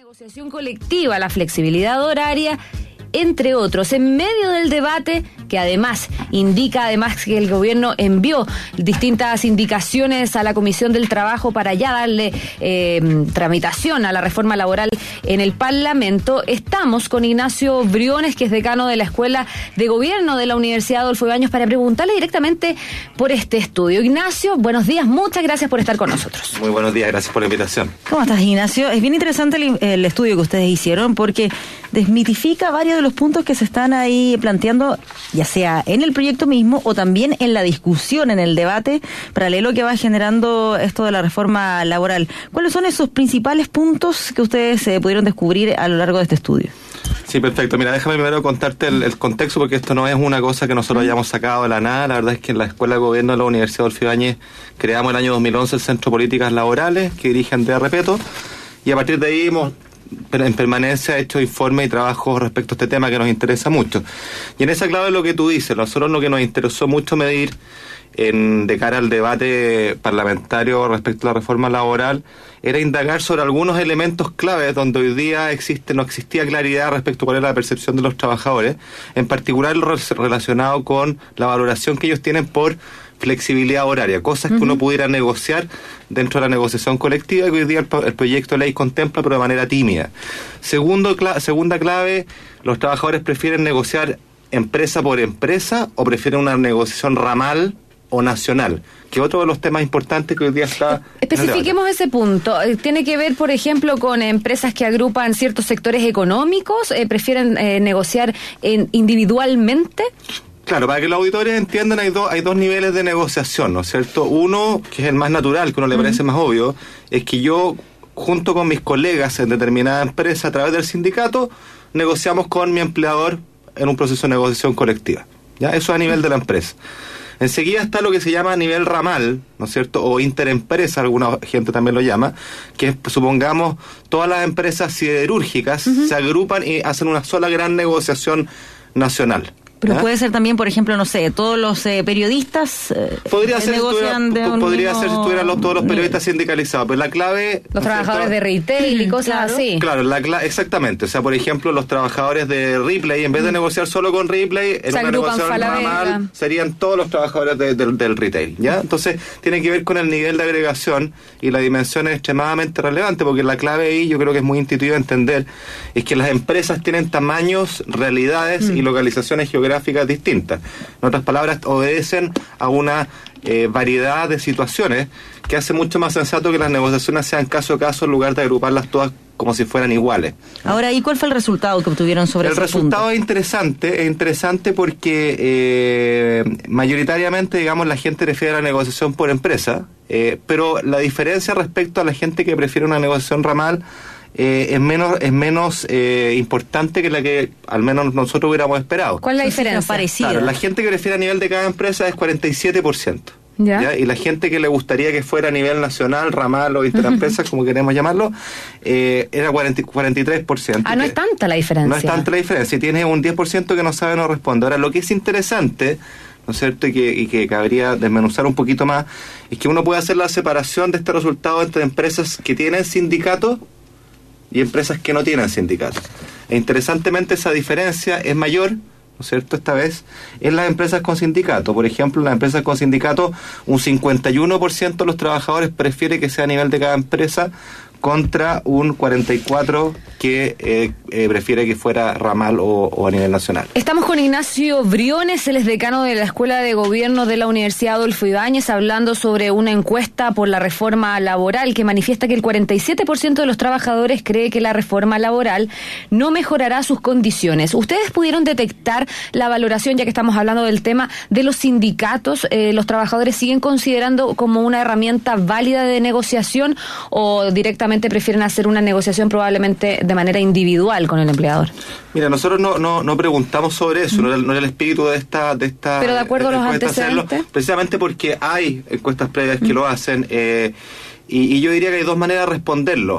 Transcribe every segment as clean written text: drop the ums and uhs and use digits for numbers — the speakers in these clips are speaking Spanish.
Negociación colectiva, la flexibilidad horaria, entre otros. En medio del debate, que además indica que el gobierno envió distintas indicaciones a la Comisión del Trabajo para ya darle tramitación a la reforma laboral en el Parlamento, estamos con Ignacio Briones, que es decano de la Escuela de Gobierno de la Universidad Adolfo Ibáñez, para preguntarle directamente por este estudio. Ignacio, buenos días, muchas gracias por estar con nosotros. Muy buenos días, gracias por la invitación. ¿Cómo estás, Ignacio? Es bien interesante el estudio que ustedes hicieron porque desmitifica varios de los puntos que se están ahí planteando, ya sea en el proyecto mismo o también en la discusión, en el debate paralelo que va generando esto de la reforma laboral. ¿Cuáles son esos principales puntos que ustedes pudieron descubrir a lo largo de este estudio? Sí, perfecto. Mira, déjame primero contarte el contexto, porque esto no es una cosa que nosotros hayamos sacado de la nada. La verdad es que en la Escuela de Gobierno de la Universidad Adolfo Ibáñez creamos el año 2011 el Centro de Políticas Laborales, que dirige Andrea Repeto, y a partir de ahí hemos en permanencia hecho informes y trabajos respecto a este tema que nos interesa mucho. Y en esa clave lo que tú dices, nosotros lo que nos interesó mucho medir de cara al debate parlamentario respecto a la reforma laboral era indagar sobre algunos elementos claves donde hoy día no existía claridad respecto a cuál era la percepción de los trabajadores, en particular lo relacionado con la valoración que ellos tienen por flexibilidad horaria, cosas que uno pudiera negociar dentro de la negociación colectiva, que hoy día el proyecto de ley contempla, pero de manera tímida. Segunda clave, los trabajadores prefieren negociar empresa por empresa o prefieren una negociación ramal o nacional, que otro de los temas importantes que hoy día está... Especifiquemos ese punto. ¿Tiene que ver, por ejemplo, con empresas que agrupan ciertos sectores económicos? ¿Prefieren negociar individualmente? Claro, para que los auditores entiendan, hay dos niveles de negociación, ¿no es cierto? Uno, que es el más natural, que a uno le parece más obvio, es que yo, junto con mis colegas en determinada empresa, a través del sindicato, negociamos con mi empleador en un proceso de negociación colectiva. ¿Ya? Eso a nivel de la empresa. Enseguida está lo que se llama a nivel ramal, ¿no es cierto? O interempresa, alguna gente también lo llama, que es, supongamos, todas las empresas siderúrgicas se agrupan y hacen una sola gran negociación nacional. Pero puede ser también, por ejemplo, no sé, todos los periodistas podría ser si estuvieran todos los periodistas nivel sindicalizados, pero la clave... Los trabajadores de retail y cosas así. Claro, exactamente. O sea, por ejemplo, los trabajadores de Ripley, en vez de negociar solo con Ripley, en una negociación normal, serían todos los trabajadores del retail, ¿ya? Entonces, tiene que ver con el nivel de agregación, y la dimensión es extremadamente relevante, porque la clave ahí, yo creo que es muy intuitivo entender, es que las empresas tienen tamaños, realidades y localizaciones geográficas distintas. En otras palabras, obedecen a una variedad de situaciones que hace mucho más sensato que las negociaciones sean caso a caso en lugar de agruparlas todas como si fueran iguales. Ahora, ¿y cuál fue el resultado que obtuvieron sobre ese punto? El resultado es interesante porque mayoritariamente, digamos, la gente prefiere la negociación por empresa, pero la diferencia respecto a la gente que prefiere una negociación ramal es menos importante que la que al menos nosotros hubiéramos esperado. ¿Cuál es la diferencia? Claro, la gente que prefiere a nivel de cada empresa es 47%. ¿Ya? Y la gente que le gustaría que fuera a nivel nacional, ramal o interempresas, como queremos llamarlo, era 43%. No es tanta la diferencia. No es tanta la diferencia. Y tiene un 10% que no sabe, no responde. Ahora, lo que es interesante, ¿no es cierto? Y que cabría desmenuzar un poquito más, es que uno puede hacer la separación de este resultado entre empresas que tienen sindicatos y empresas que no tienen sindicatos. E interesantemente esa diferencia es mayor, ¿no es cierto?, esta vez en las empresas con sindicato. Por ejemplo, en las empresas con sindicato, un 51% de los trabajadores prefiere que sea a nivel de cada empresa, contra un 44% que prefiere que fuera ramal o a nivel nacional. Estamos con Ignacio Briones, él es decano de la Escuela de Gobierno de la Universidad Adolfo Ibáñez, hablando sobre una encuesta por la reforma laboral que manifiesta que el 47% de los trabajadores cree que la reforma laboral no mejorará sus condiciones. ¿Ustedes pudieron detectar la valoración, ya que estamos hablando del tema, de los sindicatos? ¿Los trabajadores siguen considerando como una herramienta válida de negociación o directamente prefieren hacer una negociación probablemente de manera individual con el empleador? Mira, nosotros no preguntamos sobre eso, no era el espíritu de esta pero de acuerdo a los antecedentes, precisamente porque hay encuestas previas que lo hacen, y yo diría que hay dos maneras de responderlo.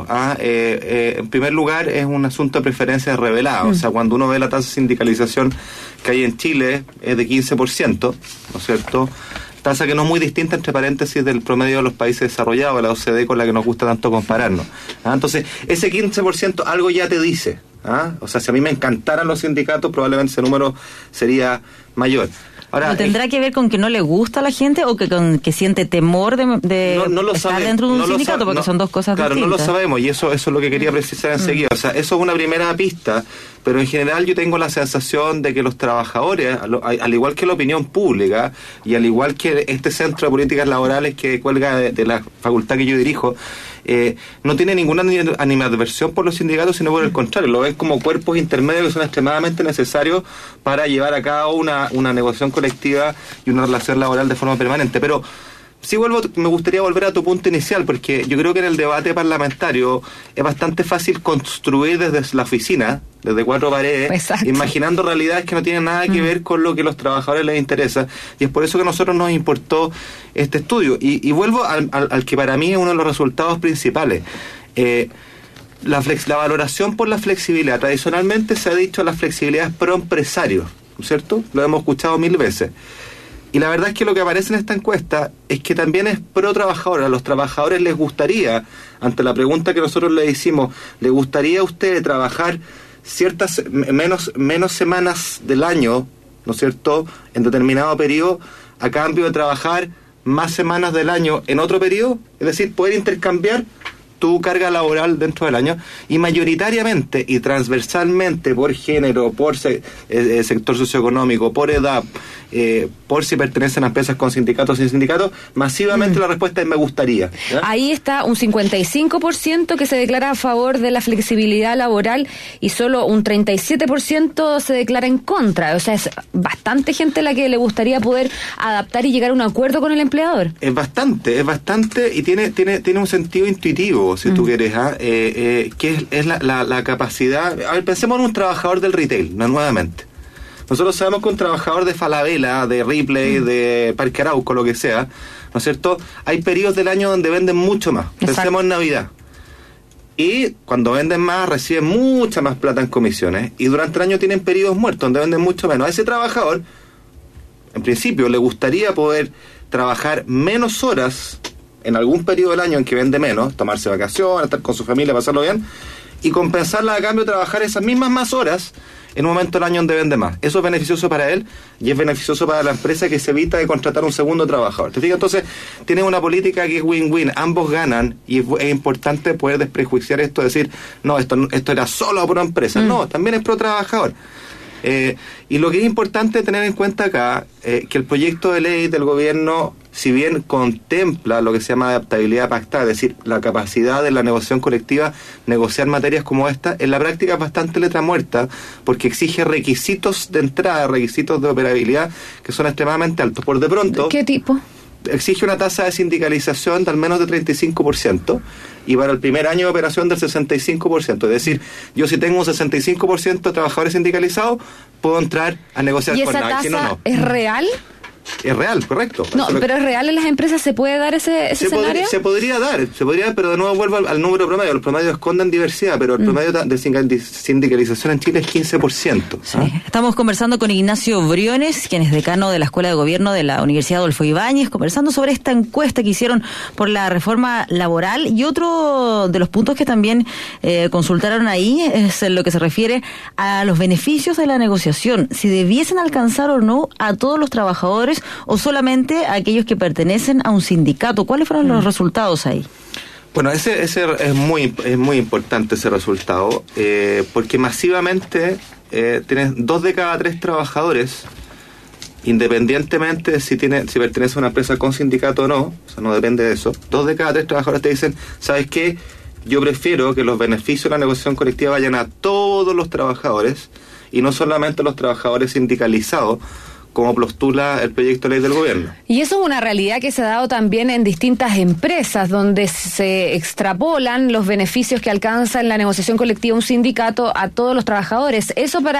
En primer lugar, es un asunto de preferencias reveladas. O sea, cuando uno ve la tasa de sindicalización que hay en Chile, es de 15%, ¿no es cierto? tasa que no es muy distinta, entre paréntesis, del promedio de los países desarrollados, la OCDE, con la que nos gusta tanto compararnos. Entonces, ese 15% algo ya te dice. O sea, si a mí me encantaran los sindicatos, probablemente ese número sería mayor. Ahora, ¿tendrá que ver con que no le gusta a la gente o con que siente temor de estar dentro de un sindicato? Porque son dos cosas distintas. Claro, no lo sabemos, y eso es lo que quería precisar enseguida. O sea, eso es una primera pista, pero en general yo tengo la sensación de que los trabajadores, al igual que la opinión pública, y al igual que este Centro de Políticas Laborales que cuelga de la facultad que yo dirijo, no tiene ninguna animadversión por los sindicatos, sino por el contrario, lo ven como cuerpos intermedios que son extremadamente necesarios para llevar a cabo una negociación colectiva y una relación laboral de forma permanente. Pero sí me gustaría volver a tu punto inicial, porque yo creo que en el debate parlamentario es bastante fácil construir desde la oficina, desde cuatro paredes, exacto, imaginando realidades que no tienen nada que ver con lo que a los trabajadores les interesa, y es por eso que a nosotros nos importó este estudio. Y vuelvo al que para mí es uno de los resultados principales. La valoración por la flexibilidad. Tradicionalmente se ha dicho la flexibilidad es pro empresario, ¿no es cierto? Lo hemos escuchado 1000 veces. Y la verdad es que lo que aparece en esta encuesta es que también es pro trabajador. A los trabajadores les gustaría, ante la pregunta que nosotros le hicimos, ¿le gustaría a usted trabajar ciertas menos semanas del año, ¿no es cierto?, en determinado periodo, a cambio de trabajar más semanas del año en otro periodo? Es decir, poder intercambiar tu carga laboral dentro del año, y mayoritariamente y transversalmente por género, por sector socioeconómico, por edad, por si pertenecen a empresas con sindicatos o sin sindicatos, masivamente la respuesta es me gustaría, ¿ya? Ahí está un 55% que se declara a favor de la flexibilidad laboral y solo un 37% se declara en contra. O sea, es bastante gente la que le gustaría poder adaptar y llegar a un acuerdo con el empleador. Es bastante y tiene un sentido intuitivo, si tú quieres, que es la capacidad. A ver, pensemos en un trabajador del retail, nuevamente. Nosotros sabemos que un trabajador de Falabella, de Ripley, de Parque Arauco, lo que sea, ¿no es cierto?, hay periodos del año donde venden mucho más. Exacto. Pensemos en Navidad. Y cuando venden más, reciben mucha más plata en comisiones. Y durante el año tienen periodos muertos, donde venden mucho menos. A ese trabajador, en principio, le gustaría poder trabajar menos horas en algún periodo del año en que vende menos, tomarse vacaciones, estar con su familia, pasarlo bien, y compensarla a cambio de trabajar esas mismas más horas en un momento del año donde vende más. Eso es beneficioso para él y es beneficioso para la empresa, que se evita de contratar un segundo trabajador. ¿Te fijas? Entonces, tienen una política que es win-win, ambos ganan, y es importante poder desprejuiciar esto, decir, no, esto era solo pro empresa. No, también es pro trabajador. Y lo que es importante tener en cuenta acá, que el proyecto de ley del gobierno, si bien contempla lo que se llama adaptabilidad pactada, es decir, la capacidad de la negociación colectiva, negociar materias como esta, en la práctica es bastante letra muerta, porque exige requisitos de entrada, requisitos de operabilidad, que son extremadamente altos. Por de pronto, ¿qué tipo? Exige una tasa de sindicalización de al menos de 35%, y para el primer año de operación del 65%. Es decir, yo si tengo un 65% de trabajadores sindicalizados, puedo entrar a negociar con nadie. ¿Y esa tasa no. es real? Es real, correcto. No, pero es real en las empresas. ¿Se puede dar ese escenario? Se podría dar, pero de nuevo vuelvo al número promedio. Los promedios esconden diversidad, pero el promedio de sindicalización en Chile es 15%. Sí. Estamos conversando con Ignacio Briones, quien es decano de la Escuela de Gobierno de la Universidad Adolfo Ibáñez, conversando sobre esta encuesta que hicieron por la reforma laboral. Y otro de los puntos que también consultaron ahí es en lo que se refiere a los beneficios de la negociación, si debiesen alcanzar o no a todos los trabajadores o solamente a aquellos que pertenecen a un sindicato. ¿Cuáles fueron los resultados ahí? Bueno, ese es muy importante, ese resultado, porque masivamente tienes 2 de cada 3 trabajadores, independientemente de si pertenece a una empresa con sindicato o no, o sea, no depende de eso, 2 de cada 3 trabajadores te dicen, ¿sabes qué? Yo prefiero que los beneficios de la negociación colectiva vayan a todos los trabajadores y no solamente a los trabajadores sindicalizados, como postula el proyecto de ley del gobierno. Y eso es una realidad que se ha dado también en distintas empresas, donde se extrapolan los beneficios que alcanza en la negociación colectiva un sindicato a todos los trabajadores.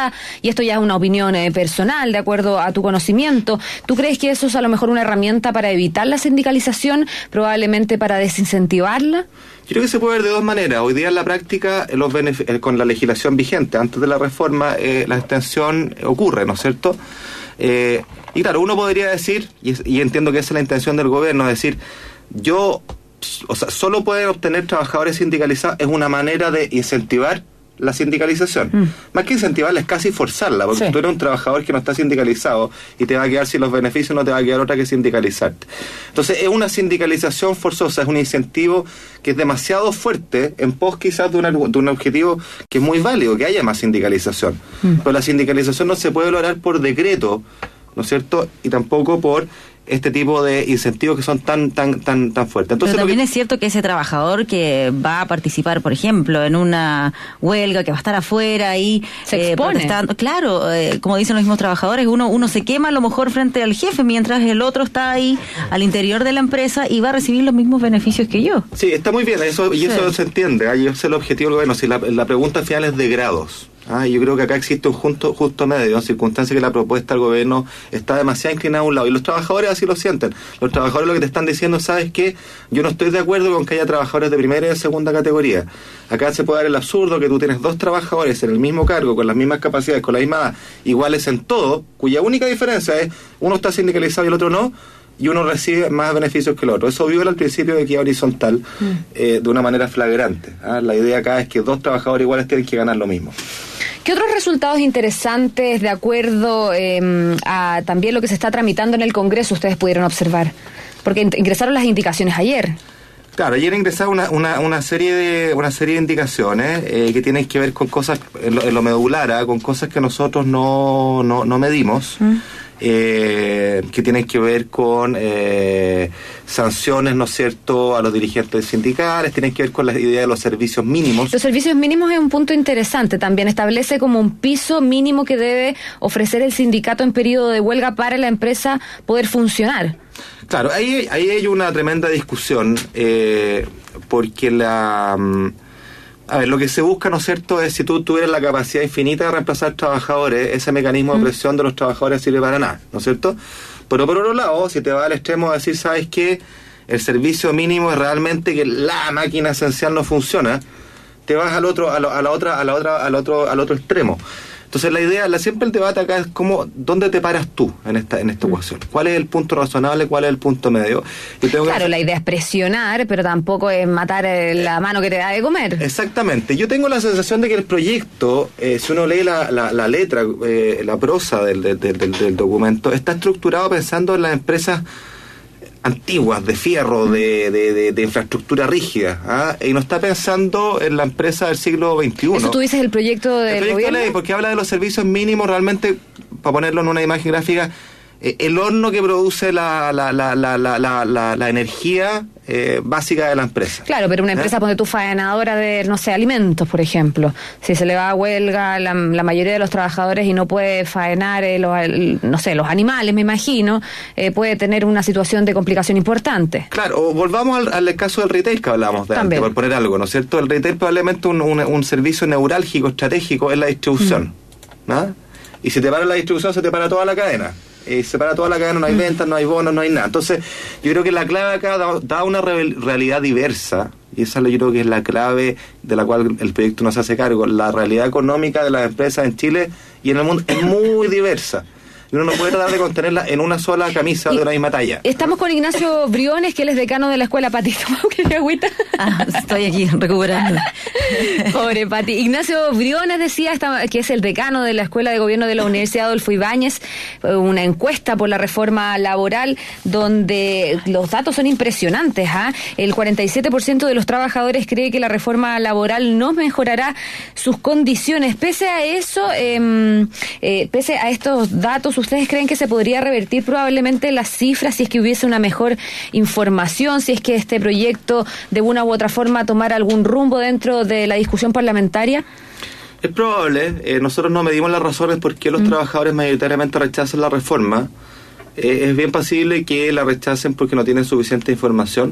Y esto ya es una opinión personal, de acuerdo a tu conocimiento, ¿tú crees que eso es a lo mejor una herramienta para evitar la sindicalización, probablemente para desincentivarla? Yo creo que se puede ver de dos maneras. Hoy día en la práctica, con la legislación vigente, antes de la reforma, la extensión ocurre, ¿no es cierto? Y Y claro, uno podría decir, y entiendo que esa es la intención del gobierno, decir, solo poder obtener trabajadores sindicalizados es una manera de incentivar la sindicalización. Más que incentivarla, es casi forzarla, porque si tú eres un trabajador que no está sindicalizado y te va a quedar sin los beneficios, no te va a quedar otra que sindicalizarte. Entonces es una sindicalización forzosa, es un incentivo que es demasiado fuerte en pos quizás de un objetivo que es muy válido, que haya más sindicalización. Pero la sindicalización no se puede lograr por decreto, ¿no es cierto? Y tampoco por este tipo de incentivos que son tan fuertes. Entonces, pero también es cierto que ese trabajador que va a participar, por ejemplo, en una huelga, que va a estar afuera ahí se expone. Claro, como dicen los mismos trabajadores, uno se quema a lo mejor frente al jefe, mientras el otro está ahí al interior de la empresa y va a recibir los mismos beneficios que yo. Sí, está muy bien, eso se entiende. Ese es el objetivo del gobierno. Si la pregunta final es de grados. Yo creo que acá existe un justo medio, en circunstancias que la propuesta del gobierno está demasiado inclinada a un lado, y los trabajadores así lo sienten. Los trabajadores lo que te están diciendo, ¿sabes qué? Yo no estoy de acuerdo con que haya trabajadores de primera y de segunda categoría. Acá se puede dar el absurdo que tú tienes 2 trabajadores en el mismo cargo, con las mismas capacidades, con la misma edad, iguales en todo, cuya única diferencia es uno está sindicalizado y el otro no, y uno recibe más beneficios que el otro. Eso viola el principio de equidad horizontal de una manera flagrante. La idea acá es que 2 trabajadores iguales tienen que ganar lo mismo. ¿Qué otros resultados interesantes, de acuerdo a también lo que se está tramitando en el Congreso, ustedes pudieron observar? Porque ingresaron las indicaciones ayer. Claro, ayer ingresaron una serie de indicaciones que tienen que ver con cosas, en lo medular, con cosas que nosotros no medimos. Que tienen que ver con sanciones, ¿no es cierto?, a los dirigentes sindicales, tienen que ver con la idea de los servicios mínimos. Los servicios mínimos es un punto interesante, también establece como un piso mínimo que debe ofrecer el sindicato en periodo de huelga para la empresa poder funcionar. Claro, ahí hay una tremenda discusión, porque lo que se busca, ¿no es cierto?, es si tú tuvieras la capacidad infinita de reemplazar trabajadores, ese mecanismo de presión de los trabajadores sirve para nada, ¿no es cierto? Pero por otro lado, si te vas al extremo de decir, ¿sabes qué? El servicio mínimo es realmente que la máquina esencial no funciona, te vas al otro extremo. Entonces la idea, siempre el debate acá es ¿dónde te paras tú en esta ecuación? ¿Cuál es el punto razonable? ¿Cuál es el punto medio? Claro, la idea es presionar, pero tampoco es matar la mano que te da de comer. Exactamente. Yo tengo la sensación de que el proyecto, si uno lee la letra, la prosa del documento, está estructurado pensando en las empresas antiguas, de fierro, de infraestructura rígida, y no está pensando en la empresa del siglo XXI. Eso tú dices el proyecto del gobierno. De ley, porque habla de los servicios mínimos, realmente, para ponerlo en una imagen gráfica, el horno que produce la energía básica de la empresa. Claro, pero una empresa donde tú faenadora de, no sé, alimentos, por ejemplo, si se le va a huelga la mayoría de los trabajadores y no puede faenar los animales, me imagino, puede tener una situación de complicación importante. Claro, volvamos al caso del retail que hablábamos de antes, por poner algo, ¿no es cierto? El retail probablemente un servicio neurálgico, estratégico, es la distribución, ¿no? Y si te para la distribución, se te para toda la cadena. Se para toda la cadena, no hay ventas, no hay bonos, no hay nada. Entonces, yo creo que la clave acá da una realidad diversa, y esa yo creo que es la clave de la cual el proyecto nos hace cargo. La realidad económica de las empresas en Chile y en el mundo es muy diversa. Y uno no puede tratar de contenerla en una sola camisa de una misma talla. Estamos con Ignacio Briones, que él es decano de la escuela. Pati, ¿qué agüita? Estoy aquí recuperando. Pobre Pati. Ignacio Briones decía que es el decano de la Escuela de Gobierno de la Universidad Adolfo Ibáñez, una encuesta por la reforma laboral donde los datos son impresionantes. El 47% de los trabajadores cree que la reforma laboral no mejorará sus condiciones. Pese a eso, pese a estos datos, ¿ustedes creen que se podría revertir probablemente las cifras si es que hubiese una mejor información, si es que este proyecto de una u otra forma tomara algún rumbo dentro de la discusión parlamentaria? Es probable. Nosotros no medimos las razones por qué los trabajadores mayoritariamente rechazan la reforma. Es bien posible que la rechacen porque no tienen suficiente información.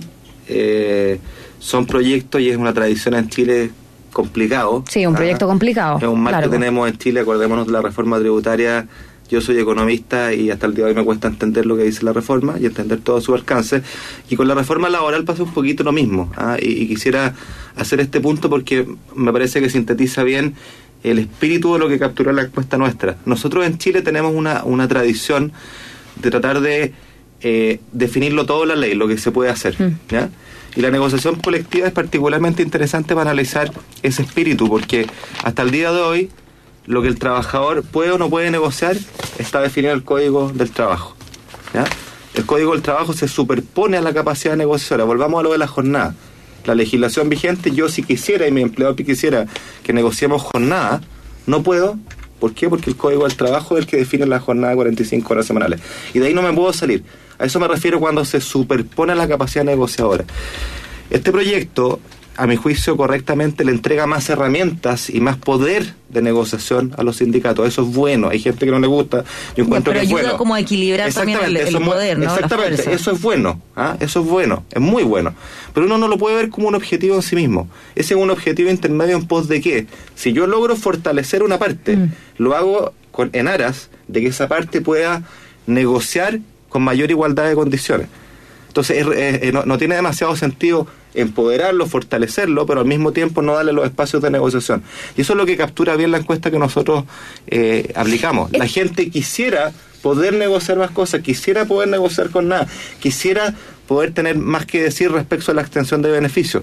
Son proyectos, y es una tradición en Chile, complicado. Sí, un proyecto complicado. Es un mal que tenemos en Chile. Acordémonos de la reforma tributaria. Yo soy economista y hasta el día de hoy me cuesta entender lo que dice la reforma y entender todo su alcance. Y con la reforma laboral pasa un poquito lo mismo. Y quisiera hacer este punto porque me parece que sintetiza bien el espíritu de lo que capturó la encuesta nuestra. Nosotros en Chile tenemos una tradición de tratar de definirlo todo en la ley, lo que se puede hacer, ¿ya? Y la negociación colectiva es particularmente interesante para analizar ese espíritu, porque hasta el día de hoy lo que el trabajador puede o no puede negociar está definido en el Código del Trabajo, ¿ya? El Código del Trabajo se superpone a la capacidad negociadora. Volvamos a lo de la jornada. La legislación vigente, yo si quisiera y mi empleador quisiera que negociemos jornada, no puedo. ¿Por qué? Porque el Código del Trabajo es el que define la jornada de 45 horas semanales. Y de ahí no me puedo salir. A eso me refiero cuando se superpone a la capacidad negociadora. Este proyecto, a mi juicio, correctamente le entrega más herramientas y más poder de negociación a los sindicatos. Eso es bueno. Hay gente que no le gusta. Yo encuentro que es bueno. Pero ayuda como a equilibrar también el poder, ¿no? Exactamente. Eso es bueno. Eso es bueno. Es muy bueno. Pero uno no lo puede ver como un objetivo en sí mismo. Ese es un objetivo intermedio en pos de qué. Si yo logro fortalecer una parte, lo hago en aras de que esa parte pueda negociar con mayor igualdad de condiciones. Entonces no tiene demasiado sentido empoderarlo, fortalecerlo, pero al mismo tiempo no darle los espacios de negociación. Y eso es lo que captura bien la encuesta que nosotros aplicamos. La gente quisiera poder negociar más cosas, quisiera poder negociar con nada, quisiera poder tener más que decir respecto a la extensión de beneficios.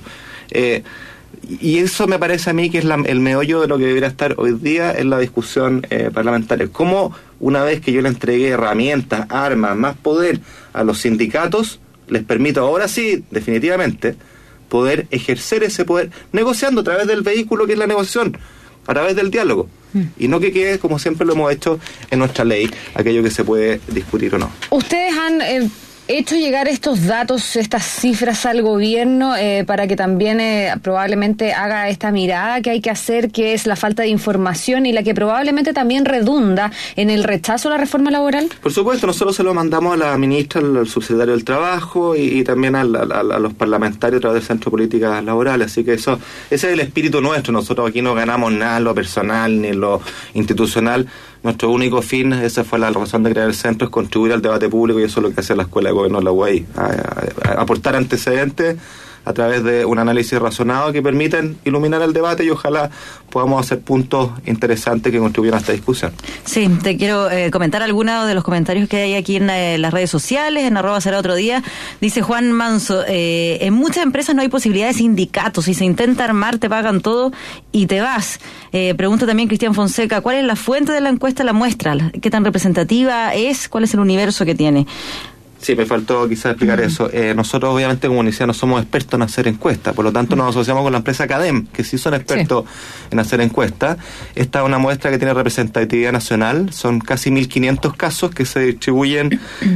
Y eso me parece a mí que es el meollo de lo que debería estar hoy día en la discusión parlamentaria. ¿Cómo una vez que yo le entregué herramientas, armas, más poder a los sindicatos, les permito ahora sí, definitivamente, poder ejercer ese poder negociando a través del vehículo que es la negociación, a través del diálogo, y no que quede, como siempre lo hemos hecho en nuestra ley, aquello que se puede discutir o no. Ustedes han hecho llegar estos datos, estas cifras al gobierno para que también probablemente haga esta mirada que hay que hacer, que es la falta de información y la que probablemente también redunda en el rechazo a la reforma laboral? Por supuesto, nosotros se lo mandamos a la ministra, al subsecretario del Trabajo y también a los parlamentarios a través del Centro de Políticas Laborales, así que ese es el espíritu nuestro. Nosotros aquí no ganamos nada en lo personal ni en lo institucional. Nuestro único fin, esa fue la razón de crear el centro, es contribuir al debate público, y eso es lo que hace la Escuela de Gobierno de la UAI, aportar antecedentes a través de un análisis razonado que permitan iluminar el debate y ojalá podamos hacer puntos interesantes que contribuyan a esta discusión. Sí, te quiero comentar algunos de los comentarios que hay aquí en las redes sociales, en @será_otro_día. Dice Juan Manso, en muchas empresas no hay posibilidad de sindicatos, si se intenta armar te pagan todo y te vas. Pregunta también Cristian Fonseca, ¿cuál es la fuente de la encuesta, la muestra? ¿Qué tan representativa es? ¿Cuál es el universo que tiene? Sí, me faltó quizás explicar eso. Nosotros obviamente como universidad no somos expertos en hacer encuestas, por lo tanto nos asociamos con la empresa Cadem, que sí son expertos en hacer encuestas. Esta es una muestra que tiene representatividad nacional, son casi 1.500 casos que se distribuyen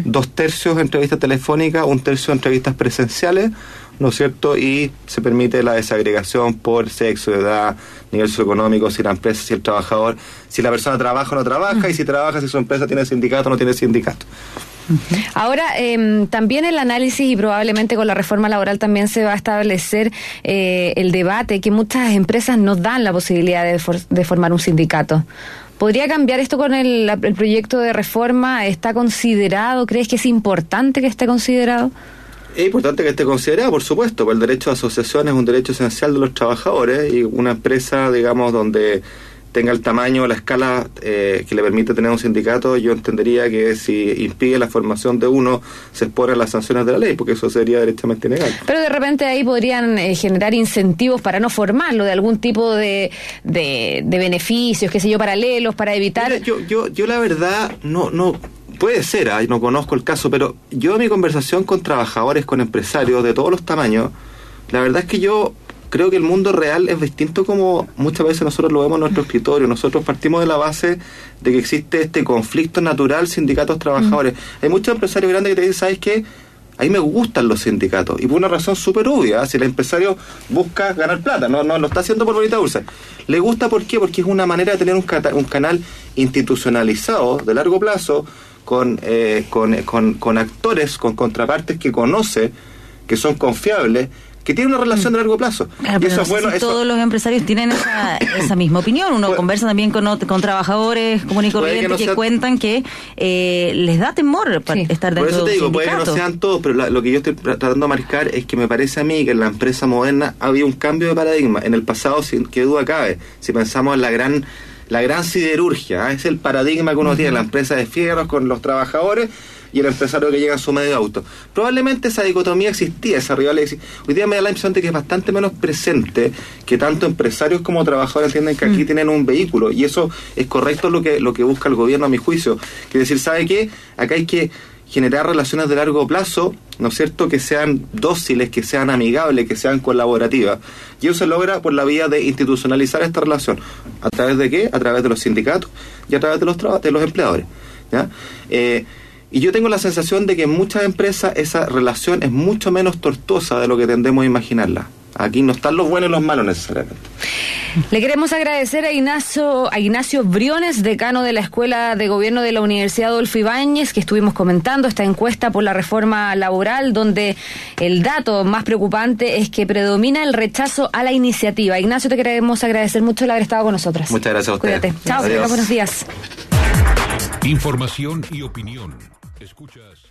2/3 entrevistas telefónicas, 1/3 entrevistas presenciales, ¿no es cierto? Y se permite la desagregación por sexo, edad, nivel socioeconómico, si la empresa, si el trabajador, si la persona trabaja o no trabaja, y si trabaja, si su empresa tiene sindicato o no tiene sindicato. Ahora, también el análisis y probablemente con la reforma laboral también se va a establecer el debate que muchas empresas no dan la posibilidad de formar un sindicato. ¿Podría cambiar esto con el proyecto de reforma? ¿Está considerado? ¿Crees que es importante que esté considerado? Es importante que esté considerado, por supuesto, porque el derecho a asociación es un derecho esencial de los trabajadores, y una empresa, digamos, donde tenga el tamaño, la escala que le permite tener un sindicato, yo entendería que si impide la formación de uno, se exponen las sanciones de la ley, porque eso sería derechamente ilegal. Pero de repente ahí podrían generar incentivos para no formarlo, de algún tipo de beneficios, qué sé yo, paralelos, para evitar... Mira, yo la verdad, no puede ser, no conozco el caso, pero yo en mi conversación con trabajadores, con empresarios de todos los tamaños, la verdad es que yo creo que el mundo real es distinto como muchas veces nosotros lo vemos en nuestro escritorio. Nosotros partimos de la base de que existe este conflicto natural sindicatos-trabajadores. Hay muchos empresarios grandes que te dicen, ¿sabes qué? A mí me gustan los sindicatos, y por una razón súper obvia. Si el empresario busca ganar plata, no lo está haciendo por bonita dulce. Le gusta, ¿por qué? Porque es una manera de tener un canal institucionalizado de largo plazo con actores, con contrapartes que conoce, que son confiables, que tiene una relación de largo plazo. Claro, pero eso es bueno. Todos los empresarios tienen esa misma opinión. Uno conversa también con trabajadores comunes y corrientes que cuentan que les da temor estar dentro de un sindicato. Por eso te digo, puede que no sean todos, pero lo que yo estoy tratando de marcar es que me parece a mí que en la empresa moderna había un cambio de paradigma. En el pasado, sin que duda cabe, si pensamos en la gran siderurgia, es el paradigma que uno tiene, la empresa de fierros con los trabajadores, y el empresario que llega en su medio de auto. Probablemente esa dicotomía existía, esa rivalidad existía. Hoy día me da la impresión de que es bastante menos presente, que tanto empresarios como trabajadores entienden que aquí tienen un vehículo, y eso es correcto lo que busca el gobierno, a mi juicio. Que decir, ¿sabe qué? Acá hay que generar relaciones de largo plazo, ¿no es cierto?, que sean dóciles, que sean amigables, que sean colaborativas. Y eso se logra por la vía de institucionalizar esta relación. ¿A través de qué? A través de los sindicatos y a través de los empleadores, ¿ya? Y yo tengo la sensación de que en muchas empresas esa relación es mucho menos tortuosa de lo que tendemos a imaginarla. Aquí no están los buenos y los malos necesariamente. Le queremos agradecer a Ignacio Briones, decano de la Escuela de Gobierno de la Universidad Adolfo Ibáñez, que estuvimos comentando esta encuesta por la reforma laboral, donde el dato más preocupante es que predomina el rechazo a la iniciativa. Ignacio, te queremos agradecer mucho el haber estado con nosotros. Muchas gracias a ustedes. Cuídate. Chao, buenos días. Información y opinión. Escuchas.